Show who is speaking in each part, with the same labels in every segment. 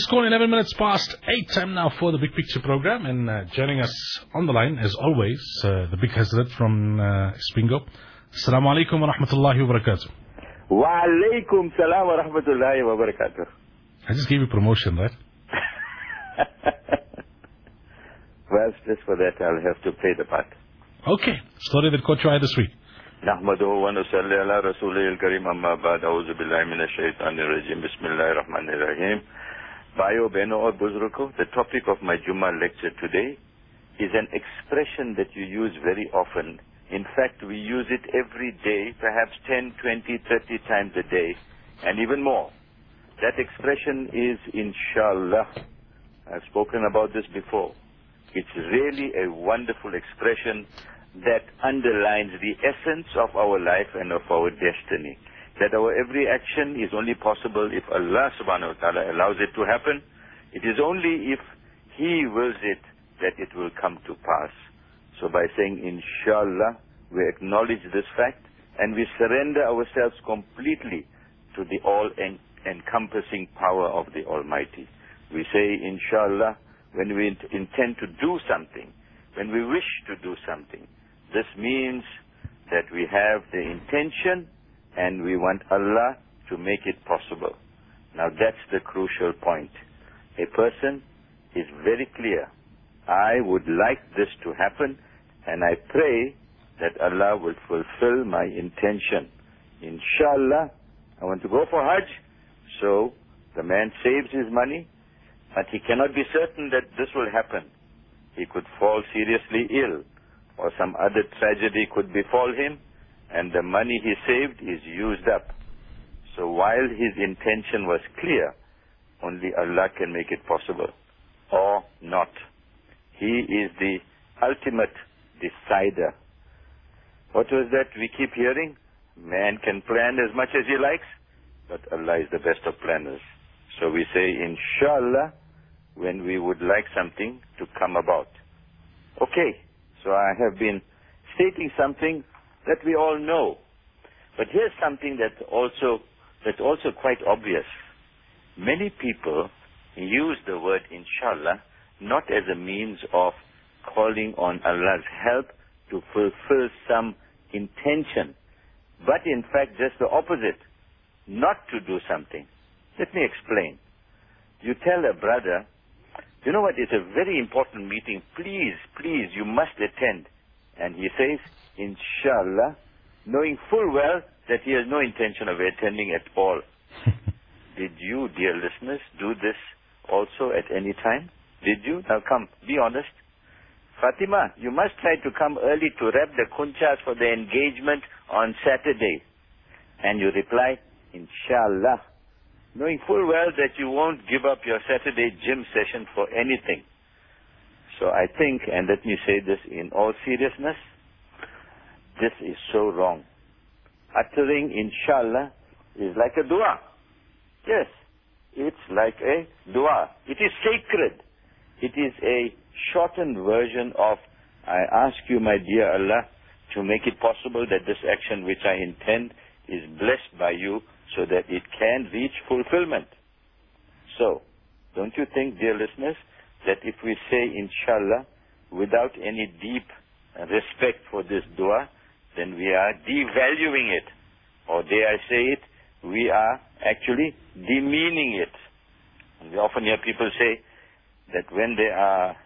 Speaker 1: just gone 11 minutes past 8. Time now for the Big Picture program. And joining us on the line, as always, the Big Hazrat from Spingo. Assalamu alaikum wa rahmatullahi wa barakatuh.
Speaker 2: Wa alaikum salam wa rahmatullahi wa barakatuh.
Speaker 1: I just gave you promotion, right?
Speaker 2: Well, just for that, I'll have to play the part.
Speaker 1: Okay. Story that caught your eye this week.
Speaker 2: نحمده ونصلي على رسوله الكريم أما بعد أعوذ بالله من الشيطان الرجيم بسم الله الرحمن الرحيم. Bhaiyo, Beno or Buzruko, the topic of my Jummah lecture today is an expression that you use very often. In fact, we use it every day, perhaps 10, 20, 30 times a day, and even more. That expression is Inshallah. I've spoken about this before. It's really a wonderful expression that underlines the essence of our life and of our destiny. That our every action is only possible if Allah subhanahu wa ta'ala allows it to happen. It is only if He wills it that it will come to pass. So by saying Inshallah, we acknowledge this fact and we surrender ourselves completely to the all-encompassing power of the Almighty. We say Inshallah when we intend to do something, when we wish to do something. This means that we have the intention and we want Allah to make it possible. Now that's the crucial point. A person is very clear. I would like this to happen and I pray that Allah will fulfill my intention. Inshallah, I want to go for Hajj. So the man saves his money, but he cannot be certain that this will happen. He could fall seriously ill, or some other tragedy could befall him, and the money he saved is used up. So while his intention was clear, only Allah can make it possible, or not. He is the ultimate decider. What was that we keep hearing? Man can plan as much as he likes, but Allah is the best of planners. So we say Inshallah when we would like something to come about. Okay, so I have been stating something that we all know. But here's something that's also quite obvious. Many people use the word Inshallah not as a means of calling on Allah's help to fulfill some intention, but in fact just the opposite, not to do something. Let me explain. You tell a brother, you know what, it's a very important meeting, please, you must attend. And he says, Inshallah, knowing full well that he has no intention of attending at all. Did you, dear listeners, do this also at any time? Did you? Now come, be honest. Fatima, you must try to come early to wrap the kunchas for the engagement on Saturday. And you reply, Inshallah, knowing full well that you won't give up your Saturday gym session for anything. So I think, and let me say this in all seriousness, this is so wrong. Uttering Inshallah is like a dua. Yes, it's like a dua. It is sacred. It is a shortened version of, I ask you, my dear Allah, to make it possible that this action which I intend is blessed by you so that it can reach fulfillment. So, don't you think, dear listeners, that if we say Inshallah without any deep respect for this dua, then we are devaluing it. Or dare I say it, we are actually demeaning it. And we often hear people say that when they are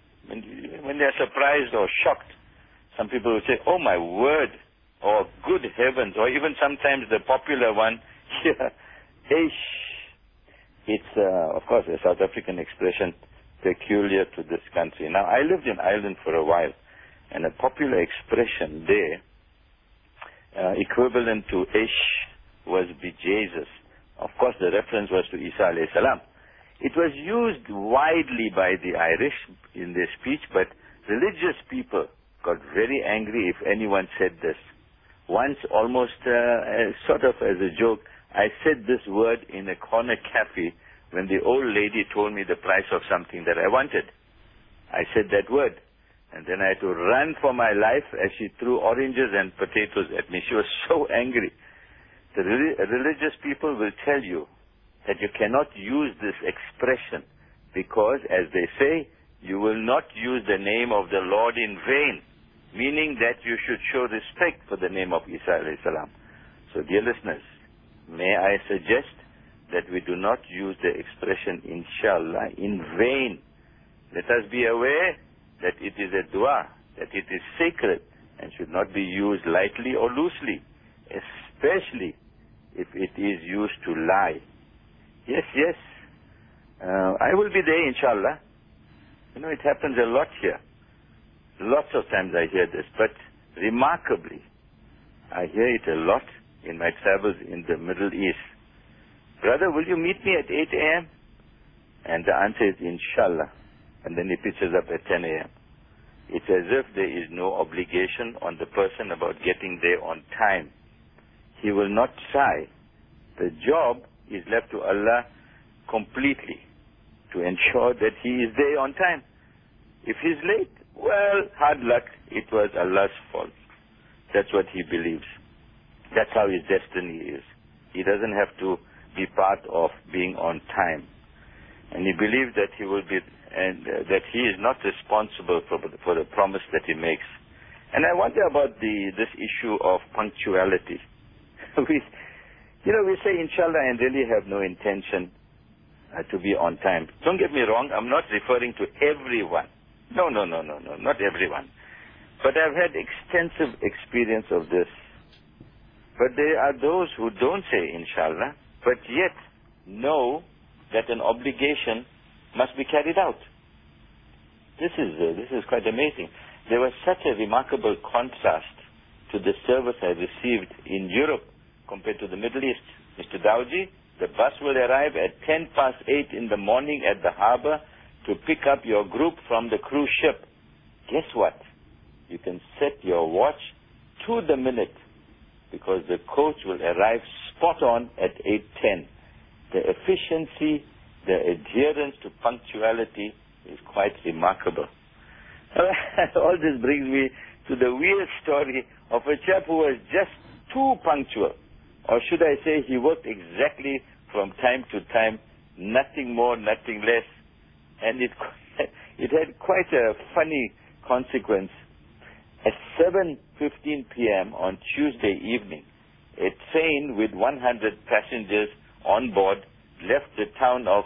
Speaker 2: surprised or shocked, some people will say, oh my word, or good heavens, or even sometimes the popular one, Eish. It's, of course, a South African expression peculiar to this country. Now, I lived in Ireland for a while, and a popular expression there, equivalent to Eish, was bejesus. Of course, the reference was to Isa alayhi salam. It was used widely by the Irish in their speech, but religious people got very angry if anyone said this. Once, almost sort of as a joke, I said this word in a corner cafe when the old lady told me the price of something that I wanted. I said that word. And then I had to run for my life as she threw oranges and potatoes at me. She was so angry. The religious people will tell you that you cannot use this expression because, as they say, you will not use the name of the Lord in vain, meaning that you should show respect for the name of Isa alayhi salam. So, dear listeners, may I suggest that we do not use the expression inshallah in vain. Let us be aware that it is a dua, that it is sacred and should not be used lightly or loosely, especially if it is used to lie. Yes, I will be there, inshallah. You know, it happens a lot here. Lots of times I hear this, but remarkably, I hear it a lot in my travels in the Middle East. Brother, will you meet me at 8 a.m.? And the answer is, inshallah. And then he pitches up at 10 a.m. It's as if there is no obligation on the person about getting there on time. He will not try. The job is left to Allah completely to ensure that he is there on time. If he's late, well, hard luck, it was Allah's fault. That's what he believes. That's how his destiny is. He doesn't have to be part of being on time. And he believes that he will be, and that he is not responsible for the promise that he makes. And I wonder about this issue of punctuality. we say inshallah and really have no intention to be on time. Don't get me wrong, I'm not referring to everyone. No, not everyone. But I've had extensive experience of this. But there are those who don't say inshallah, but yet know that an obligation must be carried out. This is quite amazing. There was such a remarkable contrast to the service I received in Europe compared to the Middle East. Mr. Dawji, the bus will arrive at 8:10 in the morning at the harbor to pick up your group from the cruise ship. Guess what? You can set your watch to the minute because the coach will arrive spot on at 8:10. The efficiency, the adherence to punctuality is quite remarkable. All this brings me to the weird story of a chap who was just too punctual. Or should I say he worked exactly from time to time, nothing more, nothing less. And it had quite a funny consequence. At 7:15 p.m. on Tuesday evening, a train with 100 passengers on board left the town of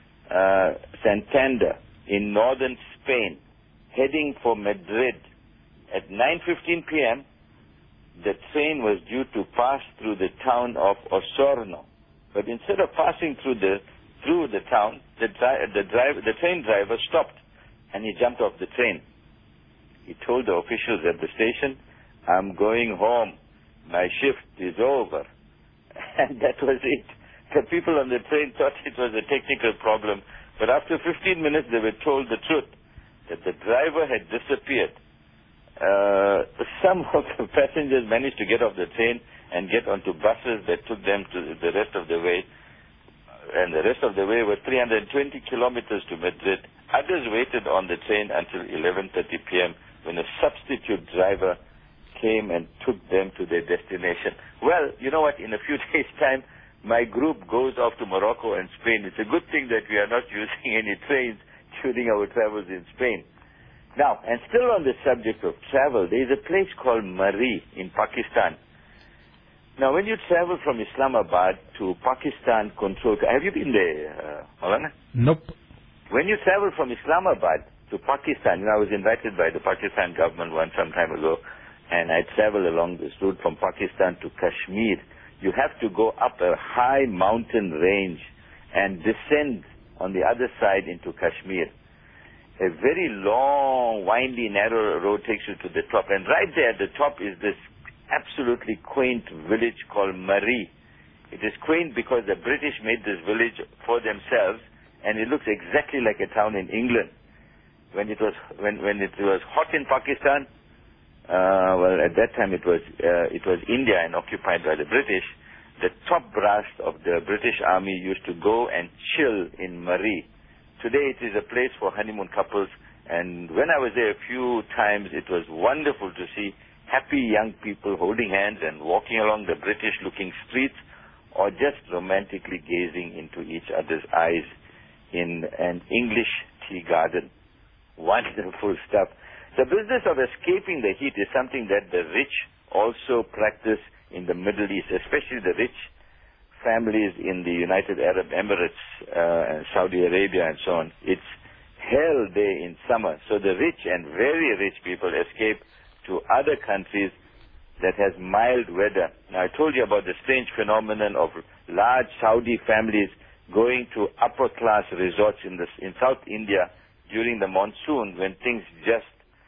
Speaker 2: Santander in northern Spain, heading for Madrid. At 9:15 p.m., the train was due to pass through the town of Osorno. But instead of passing through the town, the train driver stopped and he jumped off the train. He told the officials at the station, "I'm going home. My shift is over." And that was it. The people on the train thought it was a technical problem, but after 15 minutes they were told the truth, that the driver had disappeared. Some of the passengers managed to get off the train and get onto buses that took them to the rest of the way. And the rest of the way were 320 kilometers to Madrid. Others waited on the train until 11:30 p.m. when a substitute driver came and took them to their destination. Well, you know what? In a few days' time, my group goes off to Morocco and Spain. It's a good thing that we are not using any trains during our travels in Spain. Now, and still on the subject of travel, there is a place called Marri in Pakistan. Now, when you travel from Islamabad to Pakistan control, have you been there, Maulana?
Speaker 1: Nope.
Speaker 2: When you travel from Islamabad to Pakistan, I was invited by the Pakistan government some time ago, and I travel along this route from Pakistan to Kashmir. You have to go up a high mountain range and descend on the other side into Kashmir. A very long, windy, narrow road takes you to the top, and right there at the top is this absolutely quaint village called Marri. It is quaint because the British made this village for themselves, and it looks exactly like a town in England. When it was hot in Pakistan, well, at that time it was India and occupied by the British. The top brass of the British Army used to go and chill in Marri. Today it is a place for honeymoon couples, and when I was there a few times, it was wonderful to see happy young people holding hands and walking along the British-looking streets or just romantically gazing into each other's eyes in an English tea garden. Wonderful stuff. The business of escaping the heat is something that the rich also practice in the Middle East, especially the rich families in the United Arab Emirates, Saudi Arabia and so on. It's hell there in summer. So the rich and very rich people escape to other countries that has mild weather. Now, I told you about the strange phenomenon of large Saudi families going to upper-class resorts in South India during the monsoon when things just,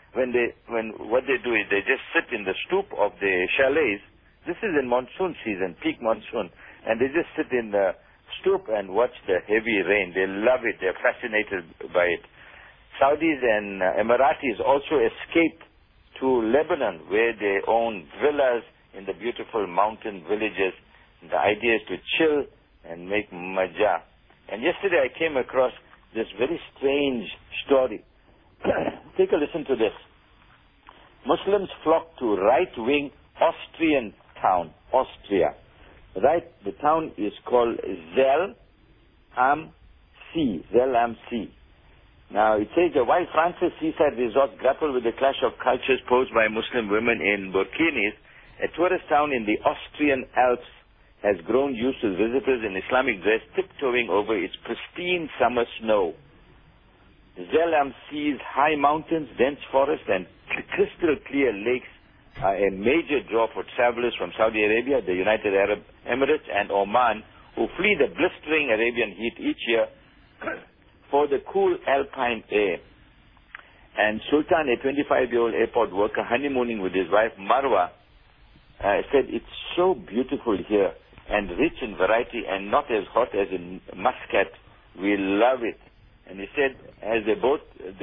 Speaker 2: what they do is they just sit in the stoop of the chalets. This is in monsoon season, peak monsoon, and they just sit in the stoop and watch the heavy rain. They love it. They're fascinated by it. Saudis and Emiratis also escape to Lebanon, where they own villas in the beautiful mountain villages. The idea is to chill and make maja. And yesterday I came across this very strange story. Take a listen to this. Muslims flock to right-wing Austrian town, Austria. Right, the town is called Zell am See. Zell am See. Now, it says that while France's seaside resorts grapple with the clash of cultures posed by Muslim women in burkinis, a tourist town in the Austrian Alps has grown used to visitors in Islamic dress tiptoeing over its pristine summer snow. Zell am See's high mountains, dense forests, and crystal clear lakes are a major draw for travelers from Saudi Arabia, the United Arab Emirates, and Oman, who flee the blistering Arabian heat each year for the cool alpine air. And Sultan, a 25-year-old airport worker honeymooning with his wife Marwa, said, it's so beautiful here and rich in variety and not as hot as in Muscat. We love it. And he said, as they both,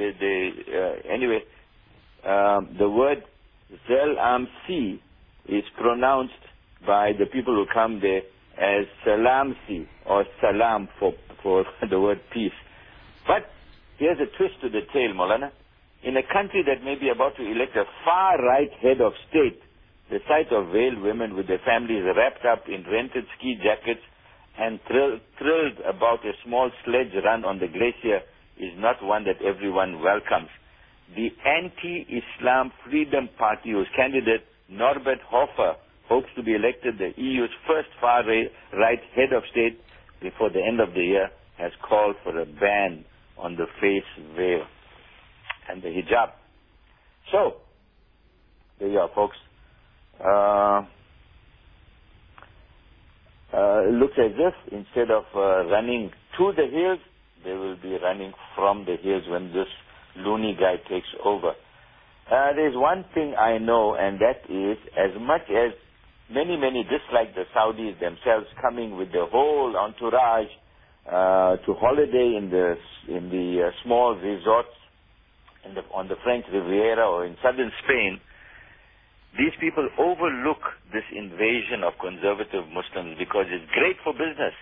Speaker 2: the word Zell am See is pronounced by the people who come there as Salamsi or Salam for the word peace. But here's a twist to the tale, Maulana. In a country that may be about to elect a far-right head of state, the sight of veiled women with their families wrapped up in rented ski jackets and thrilled about a small sledge run on the glacier is not one that everyone welcomes. The anti-Islam Freedom Party, whose candidate Norbert Hofer hopes to be elected the EU's first far-right head of state before the end of the year, has called for a ban on the face veil and the hijab. So, there you are, folks. It looks as if instead of running to the hills, they will be running from the hills when this loony guy takes over. There's one thing I know, and that is, as much as many dislike the Saudis themselves coming with their whole entourage to holiday in the small resorts on the French Riviera or in southern Spain, these people overlook this invasion of conservative Muslims because it's great for business.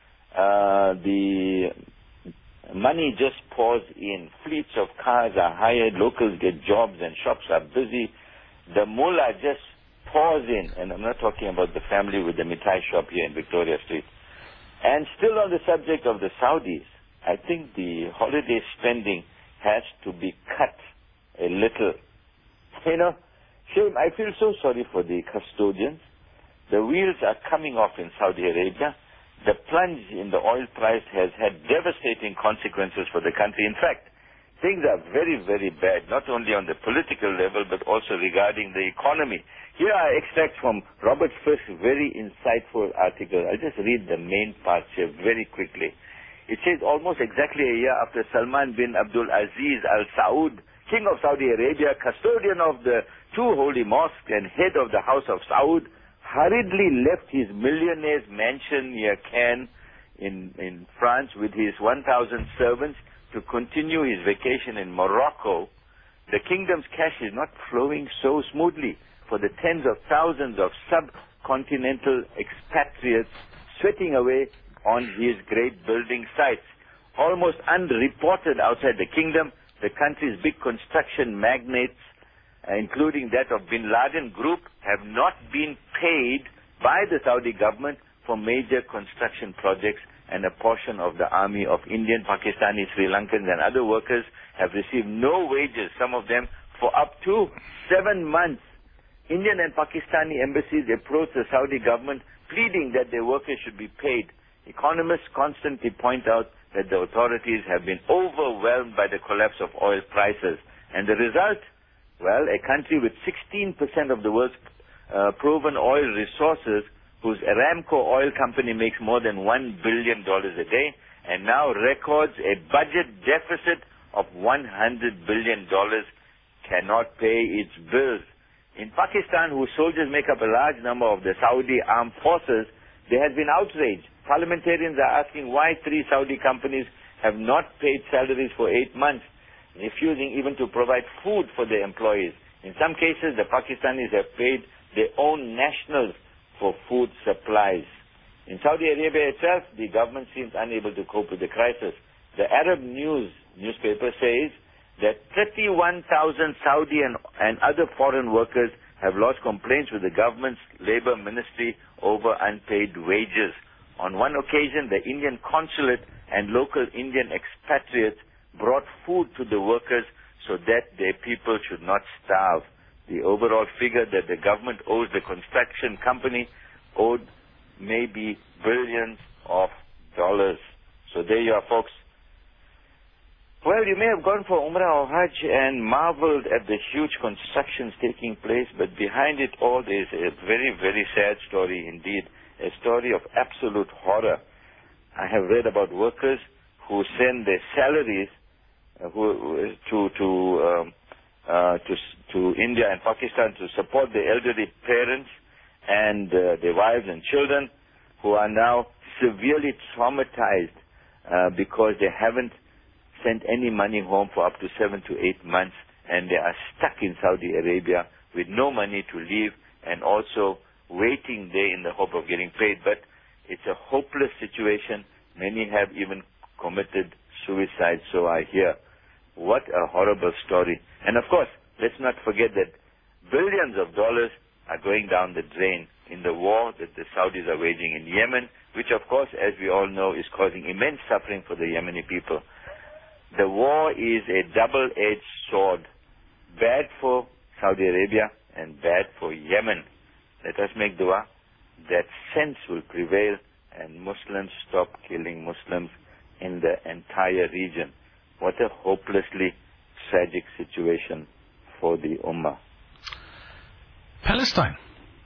Speaker 2: The money just pours in. Fleets of cars are hired. Locals get jobs and shops are busy. The mullah just pours in. And I'm not talking about the family with the mithai shop here in Victoria Street. And still on the subject of the Saudis, I think the holiday spending has to be cut a little. You know, shame. I feel so sorry for the custodians. The wheels are coming off in Saudi Arabia. The plunge in the oil price has had devastating consequences for the country. In fact, things are very, very bad, not only on the political level, but also regarding the economy. Here are extracts from Robert First's very insightful article. I'll just read the main parts here very quickly. It says, almost exactly a year after Salman bin Abdul Aziz Al Saud, King of Saudi Arabia, custodian of the two holy mosques and head of the House of Saud, hurriedly left his millionaire's mansion near Cannes in France with his 1,000 servants to continue his vacation in Morocco, the kingdom's cash is not flowing so smoothly for the tens of thousands of subcontinental expatriates sweating away on his great building sites. Almost unreported outside the kingdom, the country's big construction magnates, including that of Bin Laden Group, have not been paid by the Saudi government for major construction projects, and a portion of the army of Indian, Pakistani, Sri Lankans and other workers have received no wages, some of them for up to 7 months. Indian and Pakistani embassies approached the Saudi government pleading that their workers should be paid. Economists constantly point out that the authorities have been overwhelmed by the collapse of oil prices. And the result? Well, a country with 16% of the world's proven oil resources, whose Aramco oil company makes more than $1 billion a day, and now records a budget deficit of $100 billion, cannot pay its bills. In Pakistan, whose soldiers make up a large number of the Saudi armed forces, there has been outrage. Parliamentarians are asking why 3 Saudi companies have not paid salaries for 8 months, refusing even to provide food for their employees. In some cases, the Pakistanis have paid their own nationals for food supplies. In Saudi Arabia itself, the government seems unable to cope with the crisis. The Arab newspaper says that 31,000 Saudi and other foreign workers have lodged complaints with the government's labor ministry over unpaid wages. On one occasion, the Indian consulate and local Indian expatriates brought food to the workers so that their people should not starve. The overall figure that the government owes the construction company owed maybe billions of dollars. So there you are, folks. Well, you may have gone for Umrah or Hajj and marveled at the huge constructions taking place, but behind it all there is a very, very sad story indeed, a story of absolute horror. I have read about workers who send their salaries to India and Pakistan to support their elderly parents and their wives and children, who are now severely traumatized because they haven't sent any money home for up to 7 to 8 months, and they are stuck in Saudi Arabia with no money to leave and also waiting there in the hope of getting paid. But it's a hopeless situation. Many have even committed suicide, so I hear. What a horrible story. And of course, let's not forget that billions of dollars are going down the drain in the war that the Saudis are waging in Yemen, which of course, as we all know, is causing immense suffering for the Yemeni people. The war is a double-edged sword, bad for Saudi Arabia and bad for Yemen. Let us make dua that sense will prevail and Muslims stop killing Muslims in the entire region. What a hopelessly tragic situation for the Ummah.
Speaker 1: Palestine.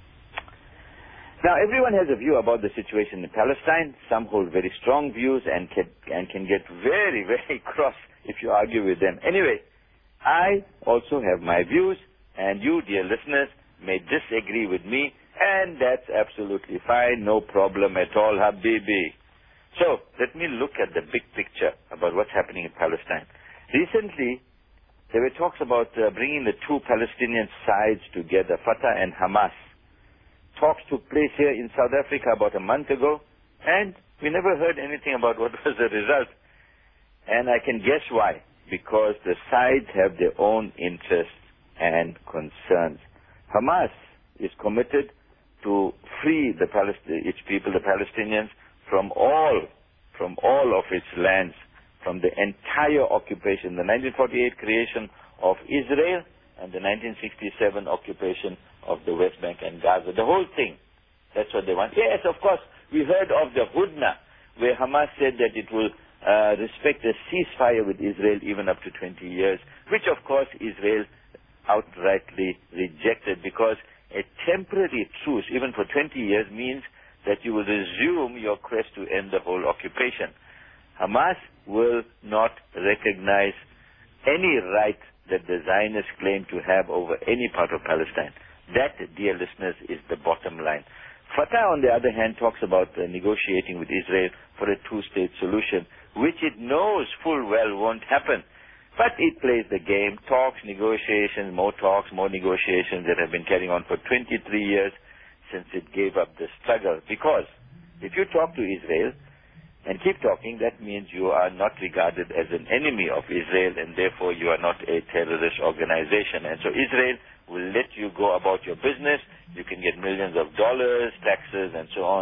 Speaker 2: Now, everyone has a view about the situation in Palestine. Some hold very strong views and can get very, very cross if you argue with them. Anyway, I also have my views, and you, dear listeners, may disagree with me, and that's absolutely fine, no problem at all, Habibi. So, let me look at the big picture about what's happening in Palestine. Recently, there were talks about bringing the 2 Palestinian sides together, Fatah and Hamas. Talks took place here in South Africa about a month ago, and we never heard anything about what was the result. And I can guess why. Because the sides have their own interests and concerns. Hamas is committed to free its people, the Palestinians, from all of its lands, from the entire occupation, the 1948 creation of Israel and the 1967 occupation of the West Bank and Gaza. The whole thing. That's what they want. Yes, of course, we heard of the Hudna, where Hamas said that it will respect a ceasefire with Israel even up to 20 years, which of course Israel outrightly rejected, because a temporary truce, even for 20 years, means that you will resume your quest to end the whole occupation. Hamas will not recognize any right that the Zionists claim to have over any part of Palestine. That, dear listeners, is the bottom line. Fatah, on the other hand, talks about negotiating with Israel for a 2-state solution, which it knows full well won't happen. But it plays the game, talks, negotiations, more negotiations that have been carrying on for 23 years since it gave up the struggle. Because if you talk to Israel and keep talking, that means you are not regarded as an enemy of Israel, and therefore you are not a terrorist organization. And so Israel will let you go about your business. You can get millions of dollars, taxes, and so on.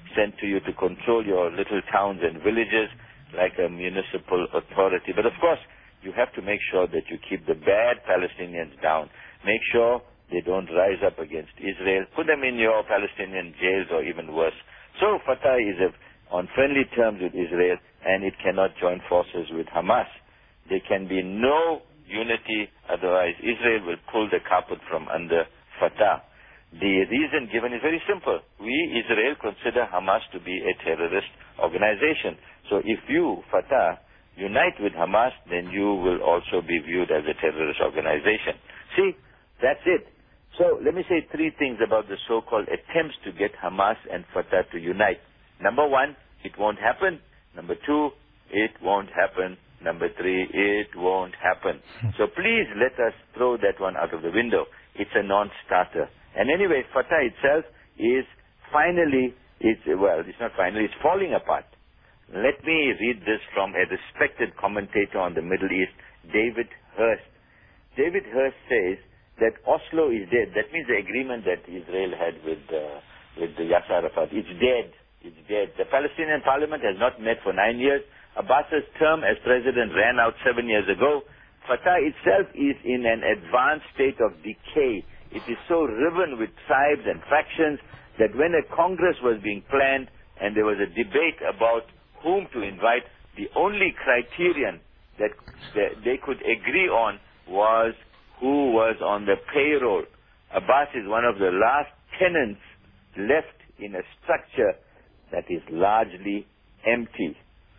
Speaker 2: sent to you to control your little towns and villages like a municipal authority. But of course, you have to make sure that you keep the bad Palestinians down. Make sure they don't rise up against Israel. Put them in your Palestinian jails or even worse. So Fatah is on friendly terms with Israel, and it cannot join forces with Hamas. There can be no unity, otherwise Israel will pull the carpet from under Fatah. The reason given is very simple. We, Israel, consider Hamas to be a terrorist organization. So if you, Fatah, unite with Hamas, then you will also be viewed as a terrorist organization. See, that's it. So let me say three things about the so-called attempts to get Hamas and Fatah to unite. Number one, it won't happen. Number two, it won't happen. Number three, it won't happen. So please let us throw that one out of the window. It's a non-starter. And anyway, Fatah itself is finally, it's not finally, it's falling apart. Let me read this from a respected commentator on the Middle East, David Hurst. David Hurst says that Oslo is dead. That means the agreement that Israel had with the Yasser Arafat. It's dead. It's dead. The Palestinian parliament has not met for 9 years. Abbas's term as president ran out 7 years ago. Fatah itself is in an advanced state of decay. It is so riven with tribes and factions that when a congress was being planned and there was a debate about whom to invite, the only criterion that they could agree on was who was on the payroll. Abbas is one of the last tenants left in a structure that is largely empty.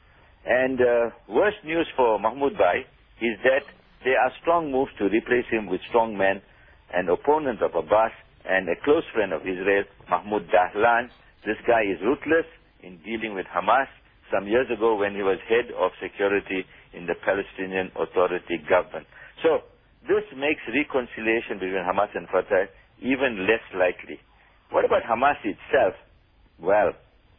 Speaker 2: And worst news for Mahmoud Bai is that there are strong moves to replace him with strong men. An opponent of Abbas and a close friend of Israel, Mahmoud Dahlan. This guy is ruthless in dealing with Hamas. Some years ago when he was head of security in the Palestinian Authority government. So this makes reconciliation between Hamas and Fatah even less likely. What about Hamas itself? Well,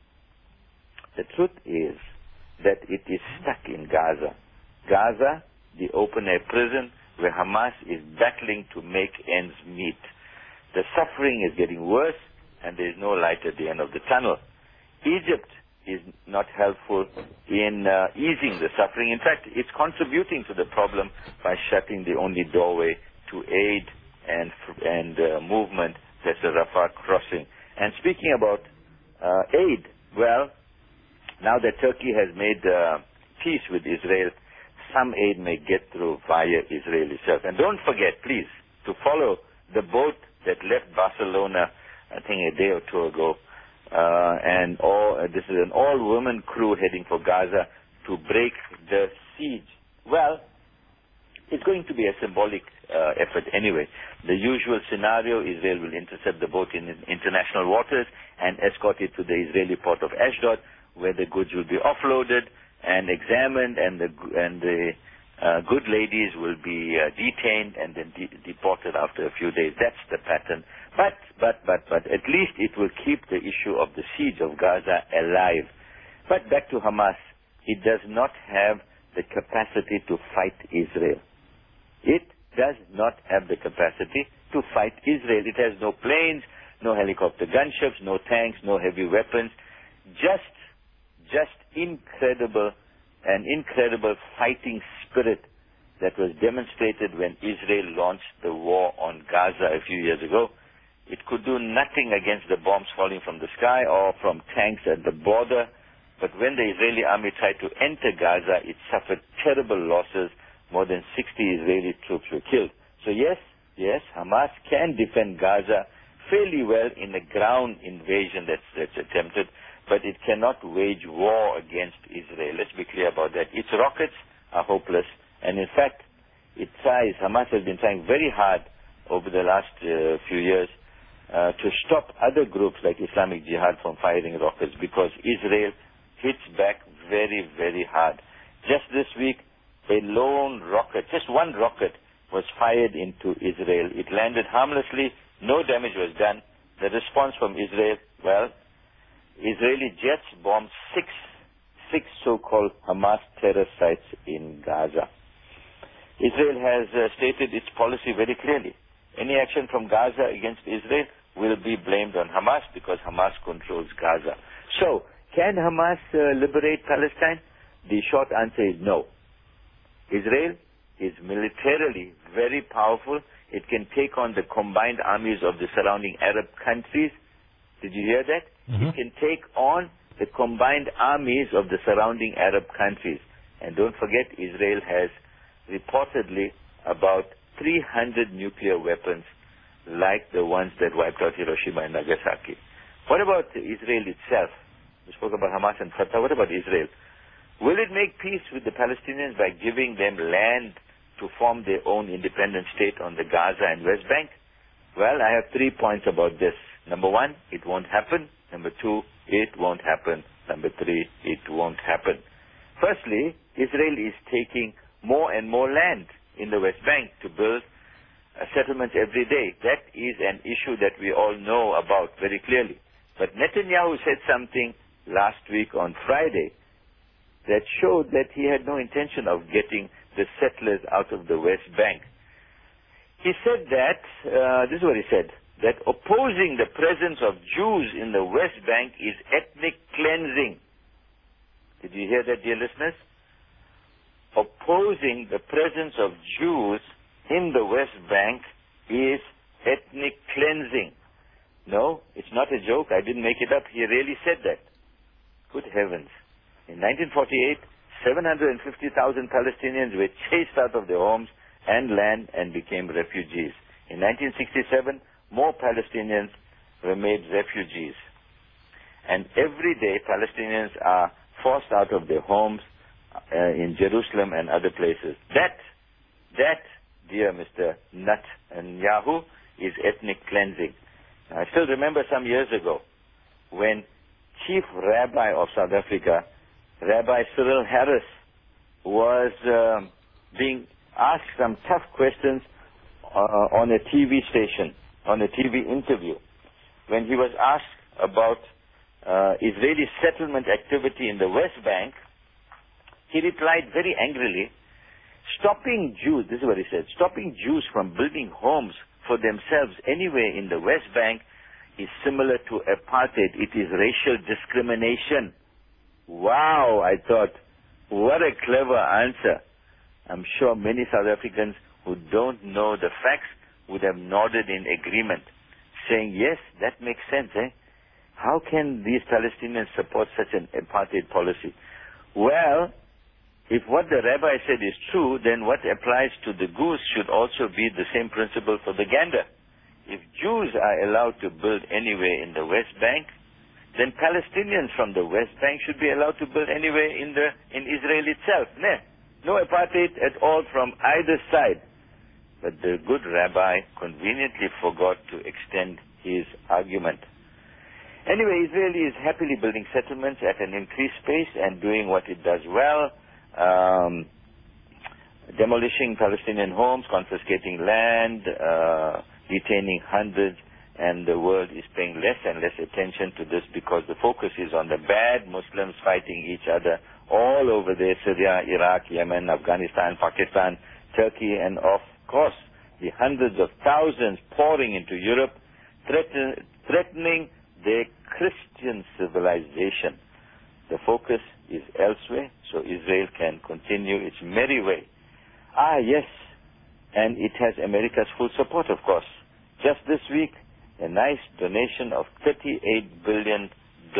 Speaker 2: the truth is that it is stuck in Gaza. Gaza, the open-air prison, where Hamas is battling to make ends meet. The suffering is getting worse, and there is no light at the end of the tunnel. Egypt is not helpful in easing the suffering. In fact, it's contributing to the problem by shutting the only doorway to aid and movement, that's the Rafah crossing. And speaking about aid, well, now that Turkey has made peace with Israel, some aid may get through via Israel itself. And don't forget, please, to follow the boat that left Barcelona, I think a day or two ago. This is an all-women crew heading for Gaza to break the siege. Well, it's going to be a symbolic effort anyway. The usual scenario, Israel will intercept the boat in international waters and escort it to the Israeli port of Ashdod, where the goods will be offloaded and examined, and the good ladies will be detained and then deported after a few days. That's the pattern. But at least it will keep the issue of the siege of Gaza alive. But back to Hamas. It does not have the capacity to fight Israel. It does not have the capacity to fight Israel. It has no planes, no helicopter gunships, no tanks, no heavy weapons. Just incredible fighting spirit that was demonstrated when Israel launched the war on Gaza a few years ago. It could do nothing against the bombs falling from the sky or from tanks at the border, but when the Israeli army tried to enter Gaza, it suffered terrible losses. More than 60 Israeli troops were killed. So yes, Hamas can defend Gaza fairly well in a ground invasion that's attempted, but it cannot wage war against Israel. Let's be clear about that. Its rockets are hopeless. And in fact, Hamas has been trying very hard over the last few years to stop other groups like Islamic Jihad from firing rockets, because Israel hits back very, very hard. Just this week, a lone rocket, just one rocket, was fired into Israel. It landed harmlessly. No damage was done. The response from Israel, well, Israeli jets bombed six so-called Hamas terror sites in Gaza. Israel has stated its policy very clearly. Any action from Gaza against Israel will be blamed on Hamas because Hamas controls Gaza. So, can Hamas liberate Palestine? The short answer is no. Israel is militarily very powerful. It can take on the combined armies of the surrounding Arab countries. Did you hear that?
Speaker 1: Mm-hmm.
Speaker 2: It can take on the combined armies of the surrounding Arab countries. And don't forget, Israel has reportedly about 300 nuclear weapons like the ones that wiped out Hiroshima and Nagasaki. What about Israel itself? We spoke about Hamas and Fatah. What about Israel? Will it make peace with the Palestinians by giving them land to form their own independent state on the Gaza and West Bank? Well, I have 3 points about this. Number 1, it won't happen. Number 2, it won't happen. Number 3, it won't happen. Firstly, Israel is taking more and more land in the West Bank to build settlements every day. That is an issue that we all know about very clearly. But Netanyahu said something last week on Friday that showed that he had no intention of getting the settlers out of the West Bank. He said that, this is what he said, that opposing the presence of Jews in the West Bank is ethnic cleansing. Did you hear that, dear listeners? Opposing the presence of Jews in the West Bank is ethnic cleansing. No, it's not a joke. I didn't make it up. He really said that. Good heavens. In 1948, 750,000 Palestinians were chased out of their homes and land and became refugees. In 1967, more Palestinians were made refugees. And every day, Palestinians are forced out of their homes in Jerusalem and other places. That, dear Mr. Netanyahu, is ethnic cleansing. I still remember some years ago when Chief Rabbi of South Africa, Rabbi Cyril Harris, was being asked some tough questions on a TV station, on a TV interview. When he was asked about Israeli settlement activity in the West Bank, he replied very angrily, stopping Jews, this is what he said, stopping Jews from building homes for themselves anywhere in the West Bank is similar to apartheid. It is racial discrimination. Wow, I thought, what a clever answer. I'm sure many South Africans who don't know the facts would have nodded in agreement, saying, yes, that makes sense, eh? How can these Palestinians support such an apartheid policy? Well, if what the rabbi said is true, then what applies to the goose should also be the same principle for the gander. If Jews are allowed to build anywhere in the West Bank, then Palestinians from the West Bank should be allowed to build anywhere in Israel itself. No apartheid at all from either side. But the good rabbi conveniently forgot to extend his argument. Anyway, Israel is happily building settlements at an increased pace and doing what it does well, demolishing Palestinian homes, confiscating land, detaining hundreds, and the world is paying less and less attention to this because the focus is on the bad Muslims fighting each other all over there, Syria, Iraq, Yemen, Afghanistan, Pakistan, Turkey, and of course, the hundreds of thousands pouring into Europe, threatening their Christian civilization. The focus is elsewhere, so Israel can continue its merry way. Yes, and it has America's full support, of course. Just this week, a nice donation of $38 billion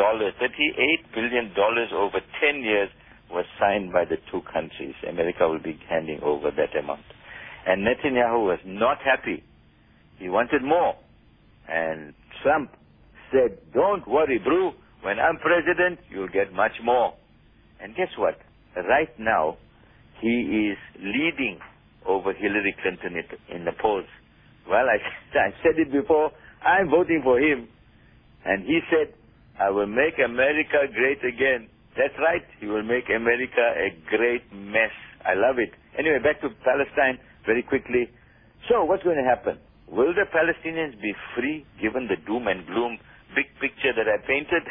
Speaker 2: over 10 years was signed by the two countries. America will be handing over that amount. And Netanyahu was not happy. He wanted more. And Trump said, don't worry, bro. When I'm president, you'll get much more. And guess what? Right now, he is leading over Hillary Clinton in the polls. Well, I said it before. I'm voting for him. And he said, I will make America great again. That's right. He will make America a great mess. I love it. Anyway, back to Palestine very quickly. So, what's going to happen? Will the Palestinians be free given the doom and gloom big picture that I painted?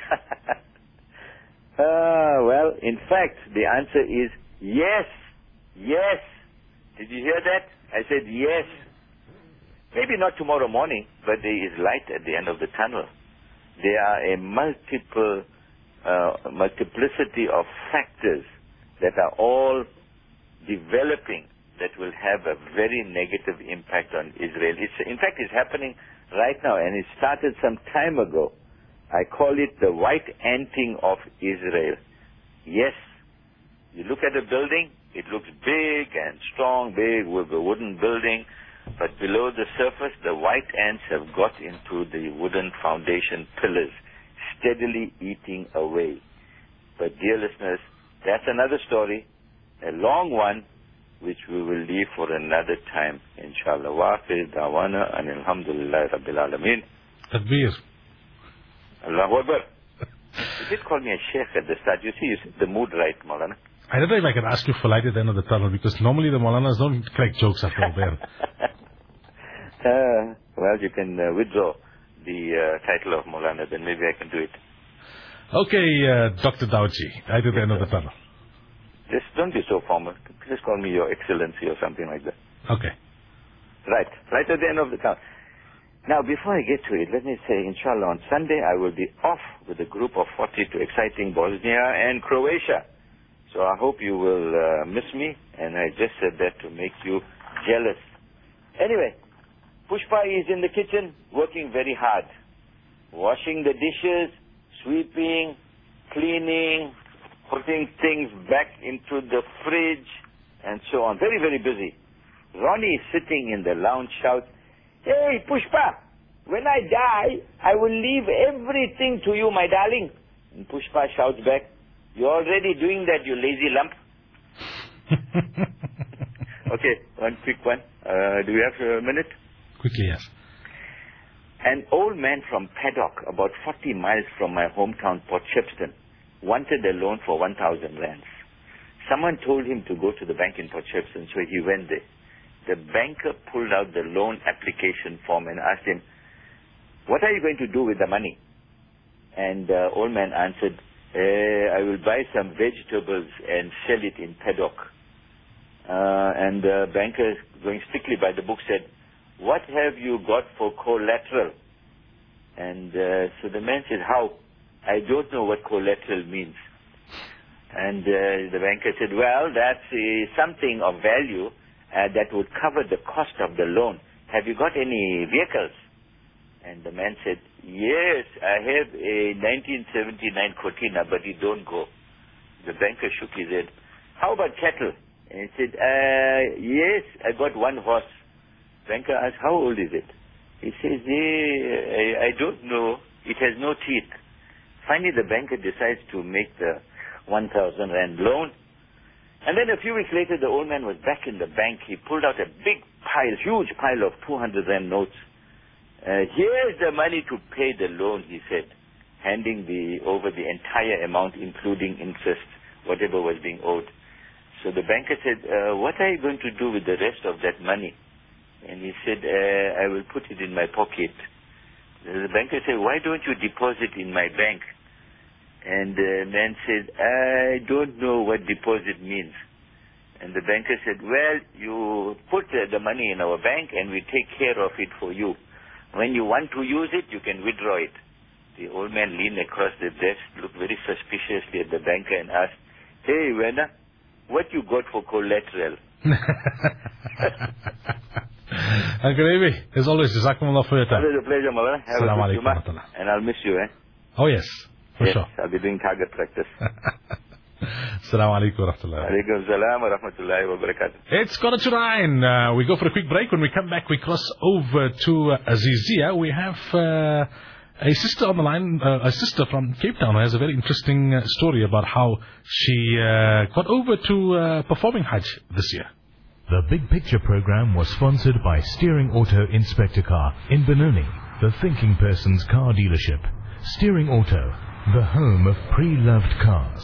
Speaker 2: Well, in fact, the answer is yes. Yes. Did you hear that? I said yes. Maybe not tomorrow morning, but there is light at the end of the tunnel. There are a multiplicity of factors that are all developing that will have a very negative impact on Israel. In fact, it's happening right now, and it started some time ago. I call it the white anting of Israel. Yes, you look at a building, it looks big and strong, big with a wooden building, but below the surface, the white ants have got into the wooden foundation pillars, steadily eating away. But dear listeners, that's another story, a long one, which we will leave for another time, inshallah. Wa akhir da'wana and alhamdulillah rabbil alameen.
Speaker 1: Takbir.
Speaker 2: Allahu Akbar. You did call me a sheikh at the start. You see, you set the mood right, Maulana.
Speaker 1: I don't know if I can ask you for light at the end of the tunnel, because normally the Maulanas don't crack jokes after all there.
Speaker 2: Well, you can withdraw the title of Maulana, then maybe I can do it.
Speaker 1: Okay, Dr. Dawoodji, right at the end of the tunnel.
Speaker 2: Just don't be so formal. Just call me Your Excellency or something like that.
Speaker 1: Okay.
Speaker 2: Right at the end of the tunnel. Now, before I get to it, let me say, inshallah, on Sunday I will be off with a group of 40 to exciting Bosnia and Croatia. So I hope you will miss me, and I just said that to make you jealous. Anyway, Pushpa is in the kitchen working very hard. Washing the dishes, sweeping, cleaning, putting things back into the fridge, and so on. Very, very busy. Ronnie is sitting in the lounge, shouts, "Hey, Pushpa, when I die, I will leave everything to you, my darling." And Pushpa shouts back, "You're already doing that, you lazy lump." Okay, one quick one. Do we have a minute?
Speaker 1: Quickly, yes.
Speaker 2: An old man from Paddock, about 40 miles from my hometown, Port Shepstone, wanted a loan for 1,000 rands. Someone told him to go to the bank in Port Shepstone, so he went there. The banker pulled out the loan application form and asked him, "What are you going to do with the money?" And the old man answered, "I will buy some vegetables and sell it in Paddock." And the banker, going strictly by the book, said, "What have you got for collateral?" And so the man said, "How? I don't know what collateral means." And the banker said, "Well, that's something of value that would cover the cost of the loan. Have you got any vehicles?" And the man said, "Yes, I have a 1979 Cortina, but it don't go." The banker shook his head. "How about cattle?" And he said, "Yes, I got one horse." Banker asked, "How old is it?" He says, I don't know. It has no teeth." Finally, the banker decides to make the 1,000 rand loan. And then a few weeks later, the old man was back in the bank. He pulled out a big pile, huge pile of 200 rand notes. "Here's the money to pay the loan," he said, handing over the entire amount, including interest, whatever was being owed. So the banker said, "What are you going to do with the rest of that money?" And he said, "I will put it in my pocket." The banker said, "Why don't you deposit in my bank?" And the man said, "I don't know what deposit means." And the banker said, "Well, you put the money in our bank and we take care of it for you. When you want to use it, you can withdraw it." The old man leaned across the desk, looked very suspiciously at the banker and asked, "Hey, Wena, what you got for collateral?"
Speaker 1: Uncle Abi, as always, Jazakumullah for your time.
Speaker 2: Always a pleasure, Maulana. Have a good Jummah, and I'll miss you, eh?
Speaker 1: Oh, yes. For sure.
Speaker 2: I'll be doing target practice.
Speaker 1: Assalamu alaikum wa rahmatullahi.
Speaker 2: Alaikum salam wa rahmatullahi wa barakatuh.
Speaker 1: It's 9:45. We go for a quick break. When we come back, we cross over to Azizia. We have a sister on the line, a sister from Cape Town, who has a very interesting story about how she got over to performing Hajj this year.
Speaker 3: The Big Picture program was sponsored by Steering Auto Inspector Car in Benoni, the thinking person's car dealership. Steering Auto, the home of pre-loved cars.